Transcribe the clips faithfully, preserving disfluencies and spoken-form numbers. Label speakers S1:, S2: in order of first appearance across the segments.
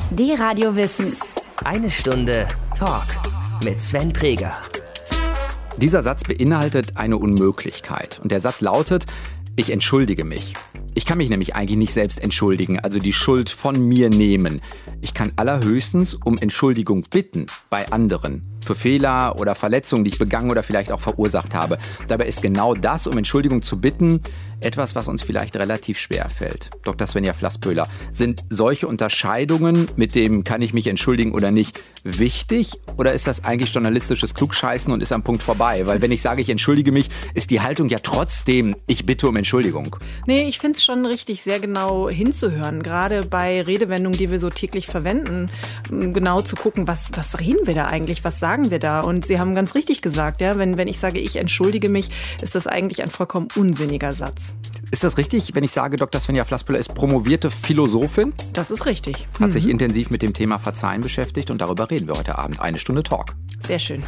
S1: D-Radio Wissen.
S2: Eine Stunde Talk mit Sven Preger.
S3: Dieser Satz beinhaltet eine Unmöglichkeit. Und der Satz lautet: Ich entschuldige mich. Ich kann mich nämlich eigentlich nicht selbst entschuldigen, also die Schuld von mir nehmen. Ich kann allerhöchstens um Entschuldigung bitten bei anderen. Für Fehler oder Verletzungen, die ich begangen oder vielleicht auch verursacht habe. Dabei ist genau das, um Entschuldigung zu bitten, etwas, was uns vielleicht relativ schwer fällt. Doktor Svenja Flasspöhler, sind solche Unterscheidungen mit dem kann ich mich entschuldigen oder nicht wichtig? Oder ist das eigentlich journalistisches Klugscheißen und ist am Punkt vorbei? Weil wenn ich sage, ich entschuldige mich, ist die Haltung ja trotzdem, ich bitte um Entschuldigung.
S4: Nee, ich finde es schon richtig, sehr genau hinzuhören. Gerade bei Redewendungen, die wir so täglich verwenden, genau zu gucken, was, was reden wir da eigentlich, was sagen wir da? Und Sie haben ganz richtig gesagt, ja, wenn, wenn ich sage, ich entschuldige mich, ist das eigentlich ein vollkommen unsinniger Satz.
S3: Ist das richtig, wenn ich sage, Doktor Svenja Flasspöhler ist promovierte Philosophin?
S4: Das ist richtig.
S3: Hat
S4: mhm.
S3: sich intensiv mit dem Thema Verzeihen beschäftigt und darüber reden wir heute Abend. Eine Stunde Talk.
S4: Sehr schön.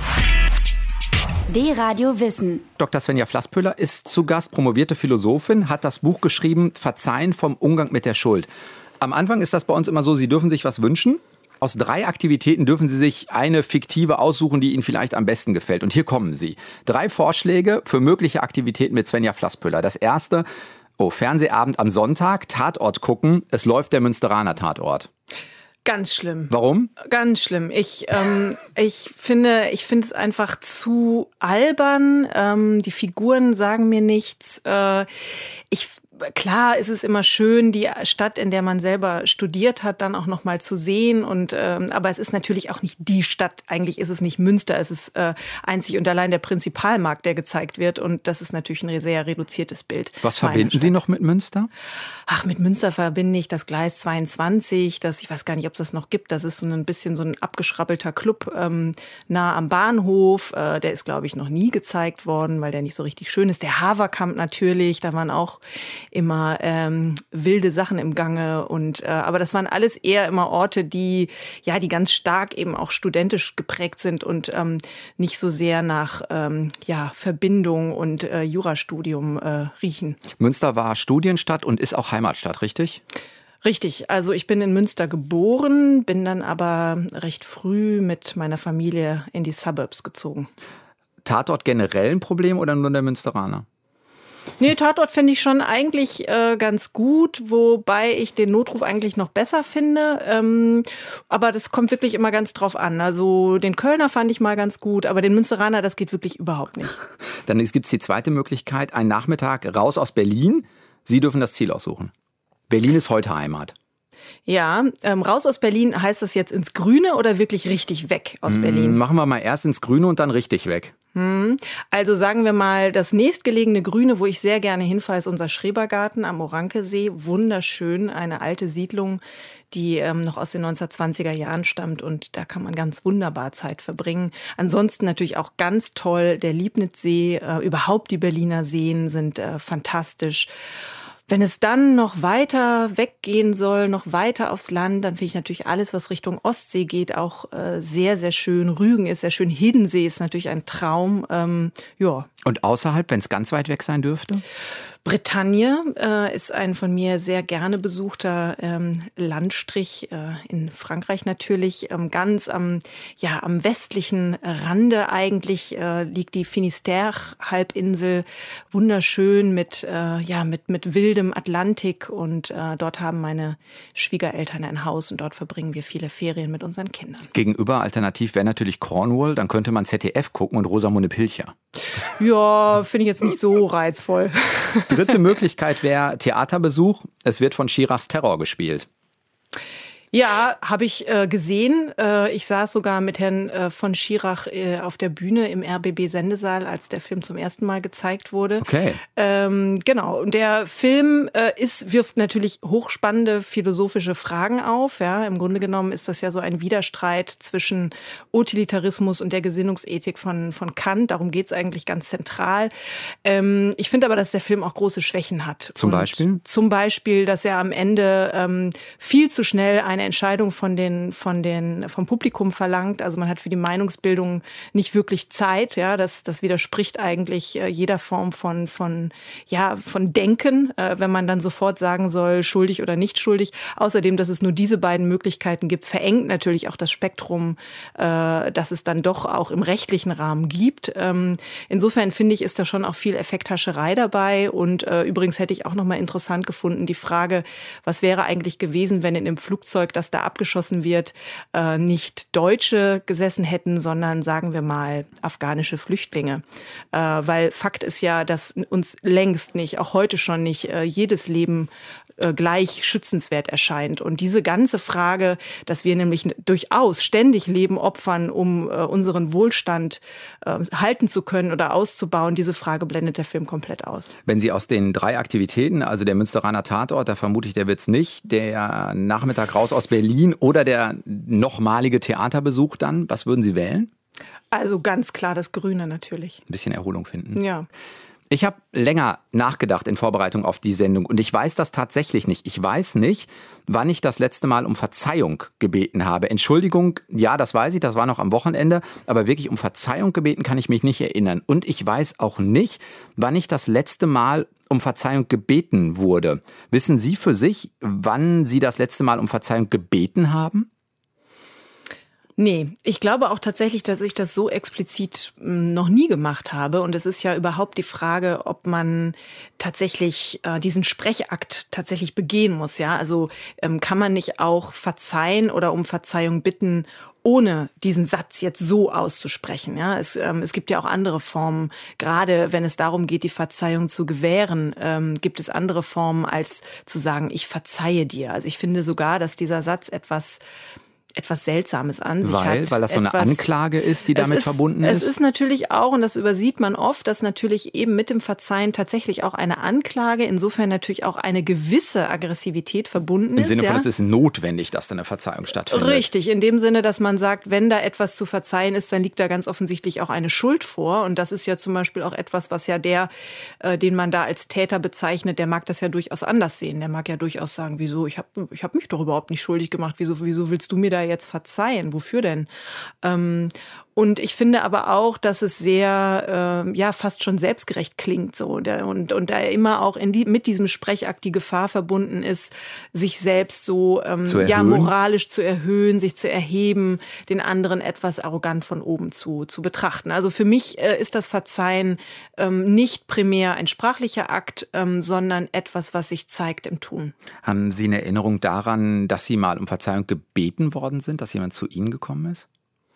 S1: D-Radio Wissen.
S3: Doktor Svenja Flasspöhler ist zu Gast, promovierte Philosophin, hat das Buch geschrieben, Verzeihen vom Umgang mit der Schuld. Am Anfang ist das bei uns immer so, Sie dürfen sich was wünschen. Aus drei Aktivitäten dürfen Sie sich eine fiktive aussuchen, die Ihnen vielleicht am besten gefällt. Und hier kommen sie. Drei Vorschläge für mögliche Aktivitäten mit Svenja Flasspöhler. Das erste, oh, Fernsehabend am Sonntag, Tatort gucken. Es läuft der Münsteraner Tatort.
S4: Ganz schlimm.
S3: Warum?
S4: Ganz schlimm. Ich, ähm, ich finde, ich finde es einfach zu albern. Ähm, die Figuren sagen mir nichts. Äh, ich Klar, ist es immer schön, die Stadt, in der man selber studiert hat, dann auch noch mal zu sehen. Und ähm, aber es ist natürlich auch nicht die Stadt. Eigentlich ist es nicht Münster. Es ist äh, einzig und allein der Prinzipalmarkt, der gezeigt wird. Und das ist natürlich ein sehr reduziertes Bild.
S3: Was verbinden Sie noch mit Münster?
S4: Ach, mit Münster verbinde ich das Gleis zweiundzwanzig. Das, ich weiß gar nicht, ob es das noch gibt. Das ist so ein bisschen so ein abgeschrabbelter Club ähm, nah am Bahnhof. Äh, der ist, glaube ich, noch nie gezeigt worden, weil der nicht so richtig schön ist. Der Haverkamp natürlich. Da waren auch immer ähm, wilde Sachen im Gange und äh, aber das waren alles eher immer Orte, die ja die ganz stark eben auch studentisch geprägt sind und ähm, nicht so sehr nach ähm, ja Verbindung und äh, Jurastudium äh, riechen.
S3: Münster war Studienstadt und ist auch Heimatstadt, richtig?
S4: Richtig, also ich bin in Münster geboren, bin dann aber recht früh mit meiner Familie in die Suburbs gezogen.
S3: Tatort generell ein Problem oder nur der Münsteraner?
S4: Nee, Tatort finde ich schon eigentlich äh, ganz gut, wobei ich den Notruf eigentlich noch besser finde. Ähm, aber das kommt wirklich immer ganz drauf an. Also den Kölner fand ich mal ganz gut, aber den Münsteraner, das geht wirklich überhaupt nicht.
S3: Dann gibt es die zweite Möglichkeit, ein Nachmittag raus aus Berlin. Sie dürfen das Ziel aussuchen. Berlin ist heute Heimat.
S4: Ja, ähm, raus aus Berlin, heißt das jetzt ins Grüne oder wirklich richtig weg aus
S3: hm,
S4: Berlin?
S3: Machen wir mal erst ins Grüne und dann richtig weg.
S4: Hm. Also sagen wir mal, das nächstgelegene Grüne, wo ich sehr gerne hinfahre, ist unser Schrebergarten am Orankesee. Wunderschön, eine alte Siedlung, die ähm, noch aus den neunzehnhundertzwanziger Jahren stammt und da kann man ganz wunderbar Zeit verbringen. Ansonsten natürlich auch ganz toll der Liebnitzsee, äh, überhaupt die Berliner Seen sind äh, fantastisch. Wenn es dann noch weiter weggehen soll, noch weiter aufs Land, dann finde ich natürlich alles, was Richtung Ostsee geht, auch äh, sehr, sehr schön. Rügen ist sehr schön, Hiddensee ist natürlich ein Traum. Ähm, ja.
S3: Und außerhalb, wenn es ganz weit weg sein dürfte?
S4: Bretagne äh, ist ein von mir sehr gerne besuchter ähm, Landstrich äh, in Frankreich natürlich. Ähm, ganz am, ja, am westlichen Rande eigentlich äh, liegt die Finisterre-Halbinsel. Wunderschön mit, äh, ja, mit, mit wildem Atlantik. Und äh, dort haben meine Schwiegereltern ein Haus und dort verbringen wir viele Ferien mit unseren Kindern.
S3: Gegenüber alternativ wäre natürlich Cornwall. Dann könnte man Z D F gucken und Rosamunde Pilcher.
S4: Ja, finde ich jetzt nicht so reizvoll.
S3: Dritte Möglichkeit wäre Theaterbesuch. Es wird von Schirachs Terror gespielt.
S4: Ja, habe ich äh, gesehen. Äh, ich saß sogar mit Herrn äh, von Schirach äh, auf der Bühne im R B B-Sendesaal, als der Film zum ersten Mal gezeigt wurde.
S3: Okay.
S4: Ähm, genau. Und der Film äh, ist, wirft natürlich hochspannende philosophische Fragen auf. Ja, im Grunde genommen ist das ja so ein Widerstreit zwischen Utilitarismus und der Gesinnungsethik von von Kant. Darum geht's eigentlich ganz zentral. Ähm, ich finde aber, dass der Film auch große Schwächen hat.
S3: Zum
S4: und
S3: Beispiel?
S4: Zum Beispiel, dass er am Ende ähm, viel zu schnell eine eine Entscheidung von den, von den, vom Publikum verlangt. Also man hat für die Meinungsbildung nicht wirklich Zeit. Ja, das, das widerspricht eigentlich jeder Form von, von, ja, von Denken, wenn man dann sofort sagen soll, schuldig oder nicht schuldig. Außerdem, dass es nur diese beiden Möglichkeiten gibt, verengt natürlich auch das Spektrum, das es dann doch auch im rechtlichen Rahmen gibt. Insofern finde ich, ist da schon auch viel Effekthascherei dabei. Und übrigens hätte ich auch noch mal interessant gefunden, die Frage, was wäre eigentlich gewesen, wenn in dem Flugzeug, das da abgeschossen wird, äh, nicht Deutsche gesessen hätten, sondern sagen wir mal afghanische Flüchtlinge. Äh, weil Fakt ist ja, dass uns längst nicht, auch heute schon nicht, äh, jedes Leben äh, gleich schützenswert erscheint. Und diese ganze Frage, dass wir nämlich durchaus ständig Leben opfern, um äh, unseren Wohlstand äh, halten zu können oder auszubauen, diese Frage blendet der Film komplett aus.
S3: Wenn Sie aus den drei Aktivitäten, also der Münsteraner Tatort, da vermute ich, der wird's nicht, der Nachmittag raus aus Berlin oder der nochmalige Theaterbesuch dann, was würden Sie wählen?
S4: Also ganz klar das Grüne natürlich.
S3: Ein bisschen Erholung finden.
S4: Ja.
S3: Ich habe länger nachgedacht in Vorbereitung auf die Sendung und ich weiß das tatsächlich nicht. Ich weiß nicht, wann ich das letzte Mal um Verzeihung gebeten habe. Entschuldigung, ja, das weiß ich, das war noch am Wochenende, aber wirklich um Verzeihung gebeten kann ich mich nicht erinnern. Und ich weiß auch nicht, wann ich das letzte Mal um Verzeihung gebeten wurde. Wissen Sie für sich, wann Sie das letzte Mal um Verzeihung gebeten haben?
S4: Nee, ich glaube auch tatsächlich, dass ich das so explizit noch nie gemacht habe. Und es ist ja überhaupt die Frage, ob man tatsächlich äh, diesen Sprechakt tatsächlich begehen muss. Ja, also ähm, kann man nicht auch verzeihen oder um Verzeihung bitten, ohne diesen Satz jetzt so auszusprechen. Ja, es, ähm, es gibt ja auch andere Formen, gerade wenn es darum geht, die Verzeihung zu gewähren, ähm, gibt es andere Formen, als zu sagen, ich verzeihe dir. Also ich finde sogar, dass dieser Satz etwas etwas Seltsames an sich
S3: weil,
S4: hat.
S3: Weil das so eine
S4: etwas,
S3: Anklage ist, die damit
S4: ist,
S3: verbunden ist?
S4: Es ist natürlich auch, und das übersieht man oft, dass natürlich eben mit dem Verzeihen tatsächlich auch eine Anklage, insofern natürlich auch eine gewisse Aggressivität verbunden ist.
S3: Im Sinne
S4: ja?
S3: von, es ist notwendig, dass da eine Verzeihung stattfindet.
S4: Richtig, in dem Sinne, dass man sagt, wenn da etwas zu verzeihen ist, dann liegt da ganz offensichtlich auch eine Schuld vor. Und das ist ja zum Beispiel auch etwas, was ja der, äh, den man da als Täter bezeichnet, der mag das ja durchaus anders sehen. Der mag ja durchaus sagen, wieso, ich habe ich hab mich doch überhaupt nicht schuldig gemacht, wieso, wieso willst du mir da jetzt verzeihen? Wofür denn? Ähm, und ich finde aber auch, dass es sehr, äh, ja, fast schon selbstgerecht klingt so. Und, und, und da immer auch in die, mit diesem Sprechakt die Gefahr verbunden ist, sich selbst so ähm, ja, moralisch zu erhöhen, sich zu erheben, den anderen etwas arrogant von oben zu, zu betrachten. Also für mich äh, ist das Verzeihen ähm, nicht primär ein sprachlicher Akt, ähm, sondern etwas, was sich zeigt im Tun.
S3: Haben Sie eine Erinnerung daran, dass Sie mal um Verzeihung gebeten worden sind, dass jemand zu Ihnen gekommen ist?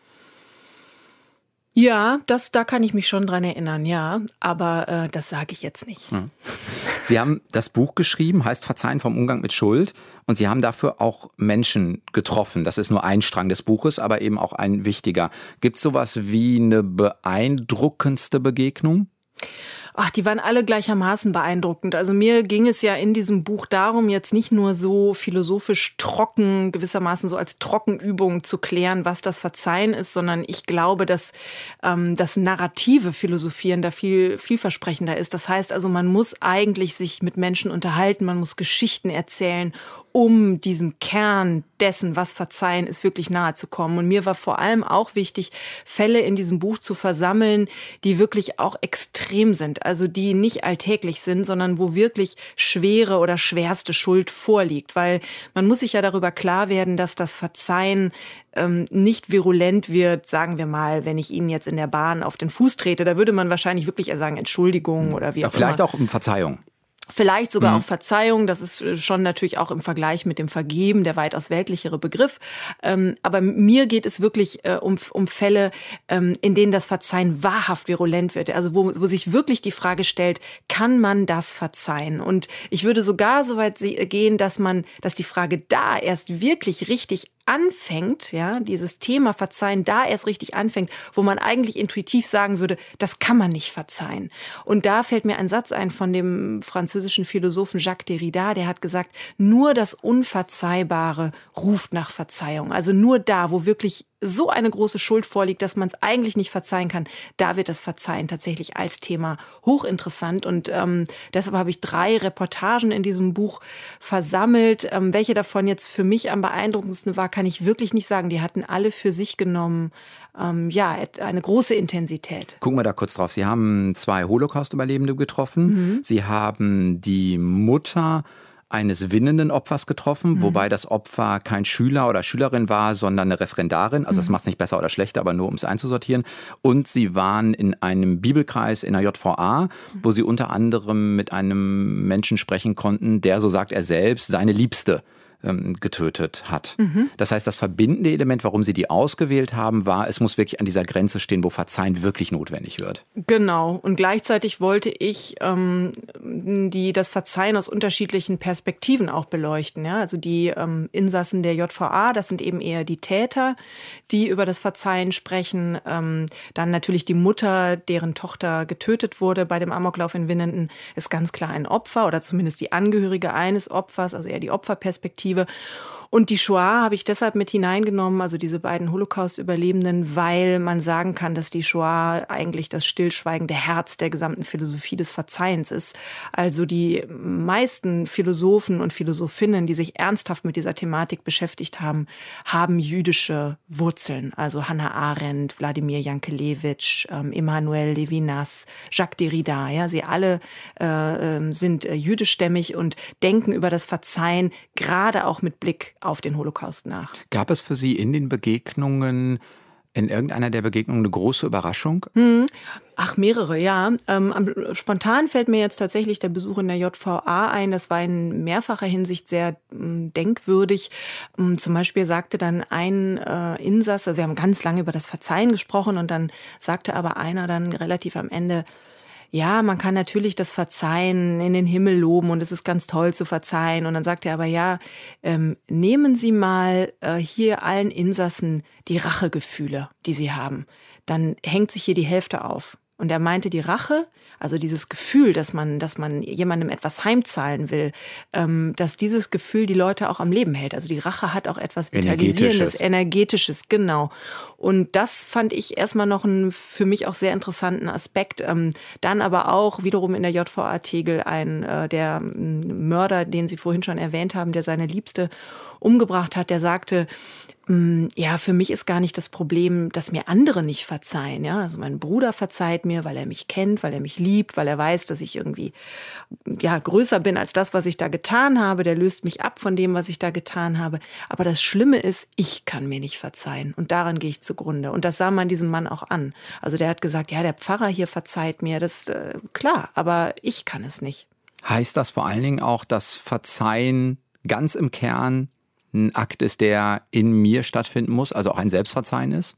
S4: Ja, das, da kann ich mich schon dran erinnern, ja. Aber äh, das sage ich jetzt nicht.
S3: Hm. Sie haben das Buch geschrieben, heißt Verzeihen vom Umgang mit Schuld. Und Sie haben dafür auch Menschen getroffen. Das ist nur ein Strang des Buches, aber eben auch ein wichtiger. Gibt es sowas wie eine beeindruckendste Begegnung?
S4: Ach, die waren alle gleichermaßen beeindruckend. Also mir ging es ja in diesem Buch darum, jetzt nicht nur so philosophisch trocken, gewissermaßen so als Trockenübung zu klären, was das Verzeihen ist, sondern ich glaube, dass ähm, das narrative Philosophieren da viel vielversprechender ist. Das heißt also, man muss eigentlich sich mit Menschen unterhalten, man muss Geschichten erzählen, um diesem Kern dessen, was Verzeihen ist, wirklich nahe zu kommen. Und mir war vor allem auch wichtig, Fälle in diesem Buch zu versammeln, die wirklich auch extrem sind. Also die nicht alltäglich sind, sondern wo wirklich schwere oder schwerste Schuld vorliegt. Weil man muss sich ja darüber klar werden, dass das Verzeihen ähm, nicht virulent wird, sagen wir mal, wenn ich Ihnen jetzt in der Bahn auf den Fuß trete. Da würde man wahrscheinlich wirklich eher sagen, Entschuldigung oder wie auch immer.
S3: Vielleicht auch um Verzeihung.
S4: Vielleicht sogar
S3: mhm.
S4: auch Verzeihung, das ist schon natürlich auch im Vergleich mit dem Vergeben der weitaus weltlichere Begriff. Ähm, aber mir geht es wirklich äh, um, um Fälle, ähm, in denen das Verzeihen wahrhaft virulent wird. Also wo, wo sich wirklich die Frage stellt, kann man das verzeihen? Und ich würde sogar so weit gehen, dass man, dass die Frage da erst wirklich richtig anfängt, ja, dieses Thema Verzeihen da erst richtig anfängt, wo man eigentlich intuitiv sagen würde, das kann man nicht verzeihen. Und da fällt mir ein Satz ein von dem französischen Philosophen Jacques Derrida, der hat gesagt, nur das Unverzeihbare ruft nach Verzeihung. Also nur da, wo wirklich so eine große Schuld vorliegt, dass man es eigentlich nicht verzeihen kann, da wird das Verzeihen tatsächlich als Thema hochinteressant. Und ähm, deshalb habe ich drei Reportagen in diesem Buch versammelt. Ähm, welche davon jetzt für mich am beeindruckendsten war, kann ich wirklich nicht sagen. Die hatten alle für sich genommen ähm, ja, eine große Intensität.
S3: Gucken wir da kurz drauf. Sie haben zwei Holocaust-Überlebende getroffen. Mhm. Sie haben die Mutter eines winnenden Opfers getroffen, mhm. wobei das Opfer kein Schüler oder Schülerin war, sondern eine Referendarin. Also das macht es nicht besser oder schlechter, aber nur um es einzusortieren. Und sie waren in einem Bibelkreis in der J V A, wo sie unter anderem mit einem Menschen sprechen konnten, der, so sagt er selbst, seine Liebste getötet hat. Mhm. Das heißt, das verbindende Element, warum sie die ausgewählt haben, war, es muss wirklich an dieser Grenze stehen, wo Verzeihen wirklich notwendig wird.
S4: Genau. Und gleichzeitig wollte ich ähm, die, das Verzeihen aus unterschiedlichen Perspektiven auch beleuchten. Ja? Also die ähm, Insassen der J V A, das sind eben eher die Täter, die über das Verzeihen sprechen. Ähm, dann natürlich die Mutter, deren Tochter getötet wurde bei dem Amoklauf in Winnenden, ist ganz klar ein Opfer oder zumindest die Angehörige eines Opfers, also eher die Opferperspektive. Und die Shoah habe ich deshalb mit hineingenommen, also diese beiden Holocaust-Überlebenden, weil man sagen kann, dass die Shoah eigentlich das stillschweigende Herz der gesamten Philosophie des Verzeihens ist. Also die meisten Philosophen und Philosophinnen, die sich ernsthaft mit dieser Thematik beschäftigt haben, haben jüdische Wurzeln. Also Hannah Arendt, Wladimir Jankelewitsch, ähm, Emmanuel Levinas, Jacques Derrida. Ja, sie alle äh, sind äh, jüdischstämmig und denken über das Verzeihen gerade auch mit Blick auf den Holocaust nach.
S3: Gab es für Sie in den Begegnungen, in irgendeiner der Begegnungen eine große Überraschung?
S4: Hm. Ach, mehrere, ja. Ähm, spontan fällt mir jetzt tatsächlich der Besuch in der J V A ein. Das war in mehrfacher Hinsicht sehr ähm, denkwürdig. Ähm, zum Beispiel sagte dann ein äh, Insasse, also wir haben ganz lange über das Verzeihen gesprochen und dann sagte aber einer dann relativ am Ende, ja, man kann natürlich das Verzeihen in den Himmel loben und es ist ganz toll zu verzeihen. Und dann sagt er aber, ja, ähm, nehmen Sie mal äh, hier allen Insassen die Rachegefühle, die sie haben. Dann hängt sich hier die Hälfte auf. Und er meinte, die Rache, also dieses Gefühl, dass man, dass man jemandem etwas heimzahlen will, ähm, dass dieses Gefühl die Leute auch am Leben hält. Also die Rache hat auch etwas Vitalisierendes, Energetisches, genau. Und das fand ich erstmal noch einen für mich auch sehr interessanten Aspekt. Ähm, dann aber auch wiederum in der J V A Tegel ein, äh, der Mörder, den Sie vorhin schon erwähnt haben, der seine Liebste umgebracht hat, der sagte, ja, für mich ist gar nicht das Problem, dass mir andere nicht verzeihen. Ja, also mein Bruder verzeiht mir, weil er mich kennt, weil er mich liebt, weil er weiß, dass ich irgendwie ja größer bin als das, was ich da getan habe. Der löst mich ab von dem, was ich da getan habe. Aber das Schlimme ist, ich kann mir nicht verzeihen. Und daran gehe ich zugrunde. Und das sah man diesem Mann auch an. Also der hat gesagt, ja, der Pfarrer hier verzeiht mir. Das ist äh, klar, aber ich kann es nicht.
S3: Heißt das vor allen Dingen auch, dass Verzeihen ganz im Kern ein Akt ist, der in mir stattfinden muss, also auch ein Selbstverzeihen ist?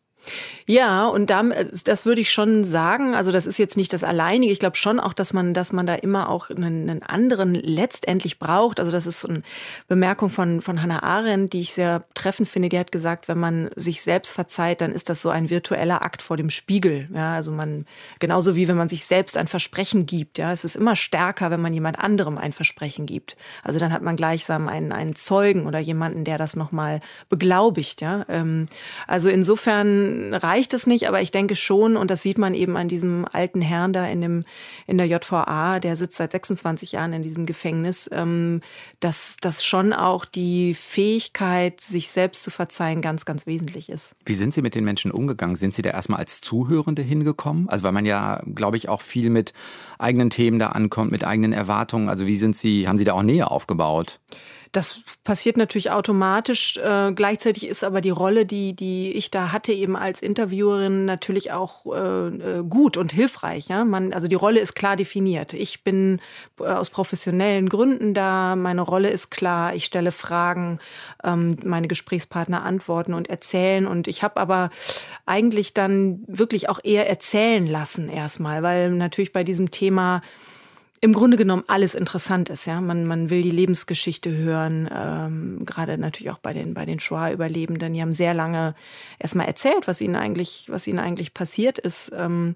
S4: Ja, und das würde ich schon sagen. Also das ist jetzt nicht das Alleinige. Ich glaube schon auch, dass man, dass man da immer auch einen, einen anderen letztendlich braucht. Also das ist so eine Bemerkung von, von Hannah Arendt, die ich sehr treffend finde. Die hat gesagt, wenn man sich selbst verzeiht, dann ist das so ein virtueller Akt vor dem Spiegel. Ja, also man, genauso wie wenn man sich selbst ein Versprechen gibt. Ja, es ist immer stärker, wenn man jemand anderem ein Versprechen gibt. Also dann hat man gleichsam einen, einen Zeugen oder jemanden, der das nochmal beglaubigt. Ja, also insofern reicht es nicht, aber ich denke schon, und das sieht man eben an diesem alten Herrn da in dem in der J V A, der sitzt seit sechsundzwanzig Jahren in diesem Gefängnis, ähm, dass das schon auch die Fähigkeit, sich selbst zu verzeihen, ganz, ganz wesentlich ist.
S3: Wie sind Sie mit den Menschen umgegangen? Sind Sie da erstmal als Zuhörende hingekommen? Also weil man ja, glaube ich, auch viel mit eigenen Themen da ankommt, mit eigenen Erwartungen. Also wie sind Sie, haben Sie da auch Nähe aufgebaut?
S4: Das passiert natürlich automatisch. Äh, gleichzeitig ist aber die Rolle, die, die ich da hatte, eben als Interviewerin natürlich auch äh, gut und hilfreich. Ja? Man, also die Rolle ist klar definiert. Ich bin aus professionellen Gründen da. Meine Rolle ist klar. Ich stelle Fragen, ähm, meine Gesprächspartner antworten und erzählen. Und ich habe aber eigentlich dann wirklich auch eher erzählen lassen erstmal, weil natürlich bei diesem Thema im Grunde genommen alles interessant ist, ja. Man, man will die Lebensgeschichte hören, ähm, gerade natürlich auch bei den, bei den Shoah-Überlebenden. Die haben sehr lange erstmal erzählt, was ihnen eigentlich, was ihnen eigentlich passiert ist. Ähm,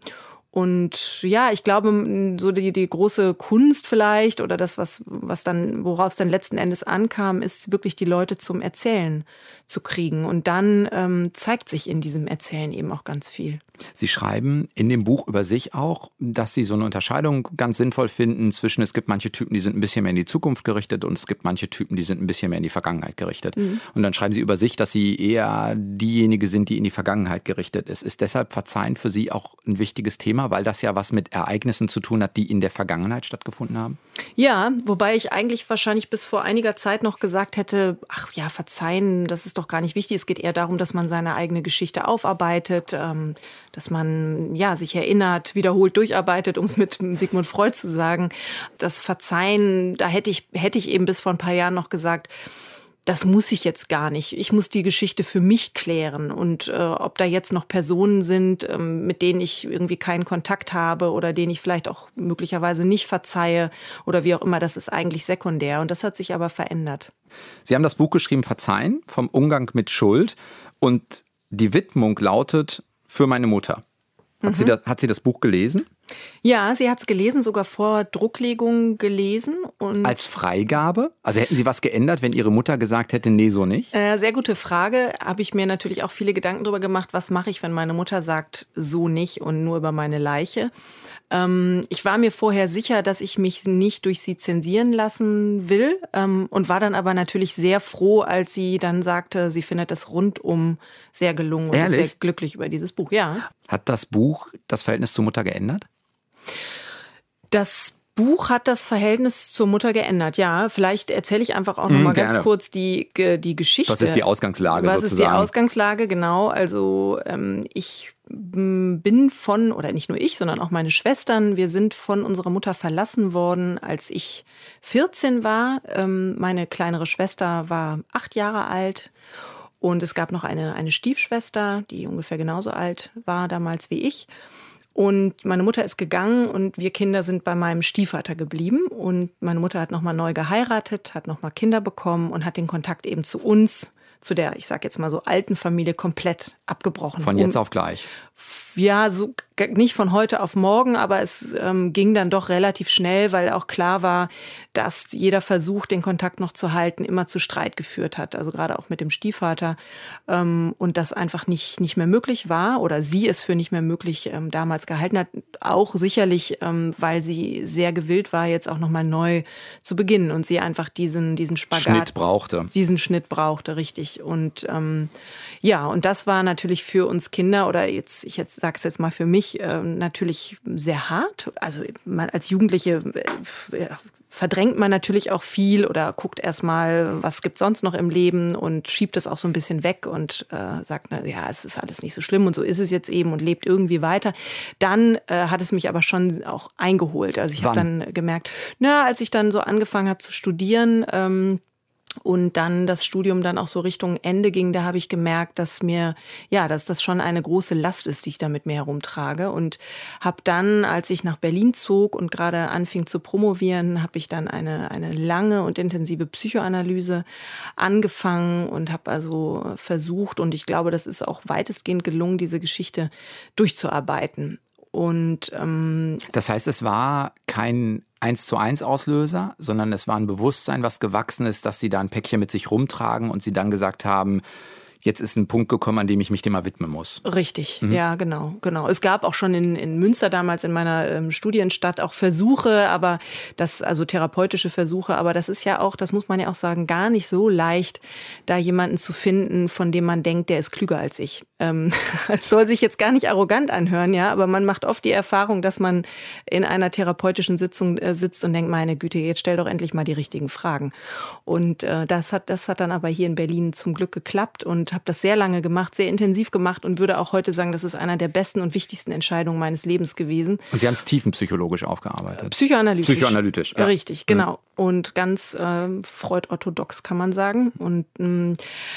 S4: Und ja, ich glaube, so die, die große Kunst vielleicht oder das, was, was dann, worauf es dann letzten Endes ankam, ist wirklich die Leute zum Erzählen zu kriegen. Und dann ähm, zeigt sich in diesem Erzählen eben auch ganz viel.
S3: Sie schreiben in dem Buch über sich auch, dass Sie so eine Unterscheidung ganz sinnvoll finden zwischen, es gibt manche Typen, die sind ein bisschen mehr in die Zukunft gerichtet und es gibt manche Typen, die sind ein bisschen mehr in die Vergangenheit gerichtet. Mhm. Und dann schreiben Sie über sich, dass Sie eher diejenige sind, die in die Vergangenheit gerichtet ist. Ist deshalb Verzeihen für Sie auch ein wichtiges Thema, weil das ja was mit Ereignissen zu tun hat, die in der Vergangenheit stattgefunden haben?
S4: Ja, wobei ich eigentlich wahrscheinlich bis vor einiger Zeit noch gesagt hätte, ach ja, verzeihen, das ist doch gar nicht wichtig. Es geht eher darum, dass man seine eigene Geschichte aufarbeitet, ähm, dass man ja sich erinnert, wiederholt durcharbeitet, um es mit Sigmund Freud zu sagen. Das Verzeihen, da hätte ich, hätte ich eben bis vor ein paar Jahren noch gesagt, das muss ich jetzt gar nicht. Ich muss die Geschichte für mich klären. Und äh, ob da jetzt noch Personen sind, ähm, mit denen ich irgendwie keinen Kontakt habe oder denen ich vielleicht auch möglicherweise nicht verzeihe oder wie auch immer, das ist eigentlich sekundär. Und das hat sich aber verändert.
S3: Sie haben das Buch geschrieben, Verzeihen, vom Umgang mit Schuld. Und die Widmung lautet, für meine Mutter. Hat, mhm. sie, das, hat sie das Buch gelesen?
S4: Ja, sie hat es gelesen, sogar vor Drucklegung gelesen. Und
S3: als Freigabe? Also hätten Sie was geändert, wenn Ihre Mutter gesagt hätte, nee, so nicht?
S4: Äh, sehr gute Frage. Habe ich mir natürlich auch viele Gedanken darüber gemacht, was mache ich, wenn meine Mutter sagt, so nicht und nur über meine Leiche. Ähm, ich war mir vorher sicher, dass ich mich nicht durch sie zensieren lassen will ähm, und war dann aber natürlich sehr froh, als sie dann sagte, sie findet es rundum sehr gelungen und ist sehr glücklich über dieses Buch. Ja.
S3: Hat das Buch das Verhältnis zur Mutter geändert?
S4: Das Buch hat das Verhältnis zur Mutter geändert, ja. Vielleicht erzähle ich einfach auch noch mal ganz kurz die, die Geschichte.
S3: Was ist die Ausgangslage
S4: Was
S3: sozusagen?
S4: Was ist die Ausgangslage, genau. Also ähm, ich bin von, oder nicht nur ich, sondern auch meine Schwestern, wir sind von unserer Mutter verlassen worden, als ich vierzehn war. Ähm, meine kleinere Schwester war acht Jahre alt. Und es gab noch eine, eine Stiefschwester, die ungefähr genauso alt war damals wie ich. Und meine Mutter ist gegangen und wir Kinder sind bei meinem Stiefvater geblieben. Und meine Mutter hat nochmal neu geheiratet, hat nochmal Kinder bekommen und hat den Kontakt eben zu uns, zu der, ich sag jetzt mal so, alten Familie komplett abgebrochen.
S3: Von jetzt auf gleich?
S4: Ja, so nicht von heute auf morgen, aber es ähm, ging dann doch relativ schnell, weil auch klar war, dass jeder Versuch, den Kontakt noch zu halten, immer zu Streit geführt hat. Also gerade auch mit dem Stiefvater. Ähm, und das einfach nicht, nicht mehr möglich war oder sie es für nicht mehr möglich ähm, damals gehalten hat. Auch sicherlich, ähm, weil sie sehr gewillt war, jetzt auch nochmal neu zu beginnen und sie einfach diesen, diesen Spagat.
S3: Schnitt brauchte.
S4: Diesen Schnitt brauchte, richtig. Und ähm, ja, und das war natürlich für uns Kinder oder jetzt, ich jetzt sage es jetzt mal für mich, äh, natürlich sehr hart. Also man als Jugendliche äh, verdrängt man natürlich auch viel oder guckt erstmal, was gibt's sonst noch im Leben und schiebt es auch so ein bisschen weg und äh, sagt, na ja, es ist alles nicht so schlimm und so ist es jetzt eben und lebt irgendwie weiter. Dann äh, hat es mich aber schon auch eingeholt. Also ich habe dann gemerkt, na, als ich dann so angefangen habe zu studieren, ähm, und dann das Studium dann auch so Richtung Ende ging, da habe ich gemerkt, dass mir, ja, dass das schon eine große Last ist, die ich da mit mir herumtrage. Und habe dann, als ich nach Berlin zog und gerade anfing zu promovieren, habe ich dann eine, eine lange und intensive Psychoanalyse angefangen und habe also versucht, und ich glaube, das ist auch weitestgehend gelungen, diese Geschichte durchzuarbeiten. Und ähm,
S3: das heißt, es war kein eins zu eins Auslöser, sondern es war ein Bewusstsein, was gewachsen ist, dass sie da ein Päckchen mit sich rumtragen und sie dann gesagt haben, jetzt ist ein Punkt gekommen, an dem ich mich dem mal widmen muss.
S4: Richtig, mhm. ja, genau, genau. Es gab auch schon in, in Münster damals in meiner ähm, Studienstadt auch Versuche, aber das, also therapeutische Versuche, aber das ist ja auch, das muss man ja auch sagen, gar nicht so leicht, da jemanden zu finden, von dem man denkt, der ist klüger als ich. Ähm, das soll sich jetzt gar nicht arrogant anhören, ja, aber man macht oft die Erfahrung, dass man in einer therapeutischen Sitzung äh, sitzt und denkt, meine Güte, jetzt stell doch endlich mal die richtigen Fragen. Und äh, das hat, das hat dann aber hier in Berlin zum Glück geklappt und habe das sehr lange gemacht, sehr intensiv gemacht und würde auch heute sagen, das ist einer der besten und wichtigsten Entscheidungen meines Lebens gewesen.
S3: Und Sie haben es tiefenpsychologisch aufgearbeitet?
S4: Psychoanalytisch.
S3: Psychoanalytisch, ja.
S4: Richtig, genau. Mhm. Und ganz äh, Freud-orthodox, kann man sagen. Und mh,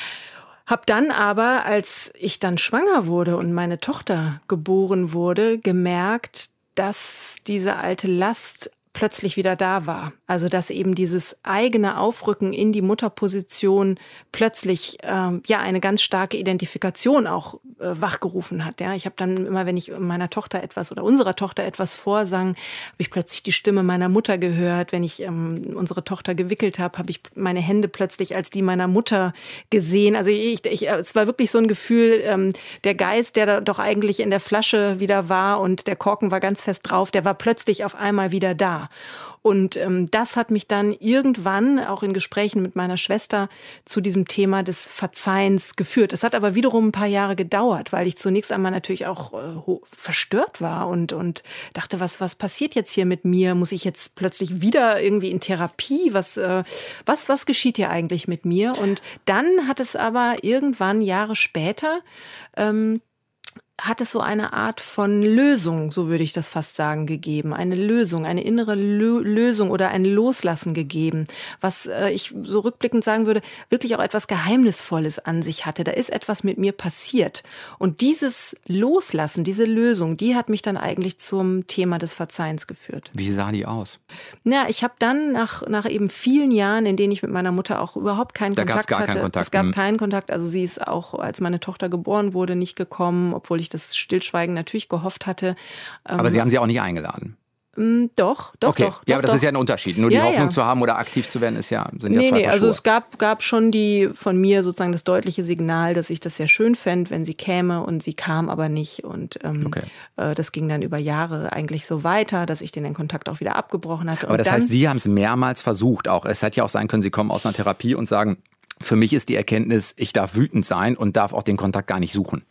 S4: habe dann aber, als ich dann schwanger wurde und meine Tochter geboren wurde, gemerkt, dass diese alte Last plötzlich wieder da war. Also dass eben dieses eigene Aufrücken in die Mutterposition plötzlich ähm, ja eine ganz starke Identifikation auch äh, wachgerufen hat. Ja, ich habe dann immer, wenn ich meiner Tochter etwas oder unserer Tochter etwas vorsang, habe ich plötzlich die Stimme meiner Mutter gehört. Wenn ich ähm, unsere Tochter gewickelt habe, habe ich meine Hände plötzlich als die meiner Mutter gesehen. Also ich, ich, es war wirklich so ein Gefühl, ähm, der Geist, der da doch eigentlich in der Flasche wieder war und der Korken war ganz fest drauf, der war plötzlich auf einmal wieder da. Und ähm, das hat mich dann irgendwann, auch in Gesprächen mit meiner Schwester, zu diesem Thema des Verzeihens geführt. Es hat aber wiederum ein paar Jahre gedauert, weil ich zunächst einmal natürlich auch äh, verstört war und, und dachte, was, was passiert jetzt hier mit mir? Muss ich jetzt plötzlich wieder irgendwie in Therapie? Was, äh, was, was geschieht hier eigentlich mit mir? Und dann hat es aber irgendwann Jahre später ähm, hat es so eine Art von Lösung, so würde ich das fast sagen, gegeben. Eine Lösung, eine innere Lö- Lösung oder ein Loslassen gegeben, was äh, ich so rückblickend sagen würde, wirklich auch etwas Geheimnisvolles an sich hatte. Da ist etwas mit mir passiert. Und dieses Loslassen, diese Lösung, die hat mich dann eigentlich zum Thema des Verzeihens geführt.
S3: Wie sah die aus?
S4: Ja, ich habe dann nach, nach eben vielen Jahren, in denen ich mit meiner Mutter auch überhaupt keinen
S3: da
S4: Kontakt
S3: gab's gar
S4: hatte.
S3: Keinen Kontakt.
S4: Es gab keinen Kontakt. Also sie ist auch, als meine Tochter geboren wurde, nicht gekommen, obwohl ich das Stillschweigen natürlich gehofft hatte.
S3: Aber Sie haben sie auch nicht eingeladen?
S4: Doch, doch,
S3: okay.
S4: doch.
S3: Ja, aber das
S4: doch.
S3: ist ja ein Unterschied. Nur
S4: ja,
S3: die Hoffnung
S4: ja.
S3: zu haben oder aktiv zu werden, ist ja, sind
S4: nee,
S3: ja zwei
S4: nee,
S3: Paar
S4: also
S3: Schuhe.
S4: es gab, gab schon die von mir sozusagen das deutliche Signal, dass ich das sehr schön fände, wenn sie käme, und sie kam aber nicht. Und ähm,
S3: okay.
S4: äh, das ging dann über Jahre eigentlich so weiter, dass ich den Kontakt auch wieder abgebrochen hatte.
S3: Aber
S4: und
S3: das
S4: dann,
S3: heißt, Sie haben es mehrmals versucht auch. Es hätte ja auch sein können, Sie kommen aus einer Therapie und sagen, für mich ist die Erkenntnis, ich darf wütend sein und darf auch den Kontakt gar nicht suchen.